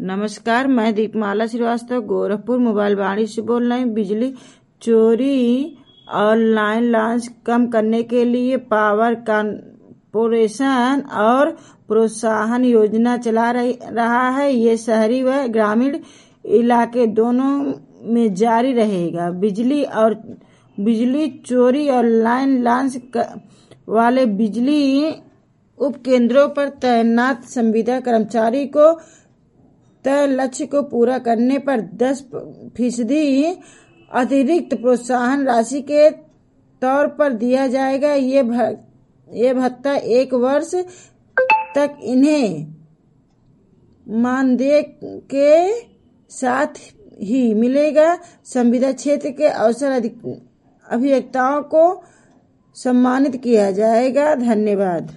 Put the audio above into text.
नमस्कार, मैं दीपमाला श्रीवास्तव गोरखपुर मोबाइल वाणी से बोल रही हूँ। बिजली चोरी और लाइन लॉस कम करने के लिए पावर कॉर्पोरेशन और प्रोत्साहन योजना चला रहा है। ये शहरी व ग्रामीण इलाके दोनों में जारी रहेगा। बिजली चोरी और लाइन लॉस वाले बिजली उपकेंद्रों पर तैनात संविदा कर्मचारी को तय लक्ष्य को पूरा करने पर 10% अतिरिक्त प्रोत्साहन राशि के तौर पर दिया जाएगा। ये भत्ता 1 वर्ष तक इन्हें मानदेय के साथ ही मिलेगा। संविदा क्षेत्र के अवसर अभियंताओं को सम्मानित किया जाएगा। धन्यवाद।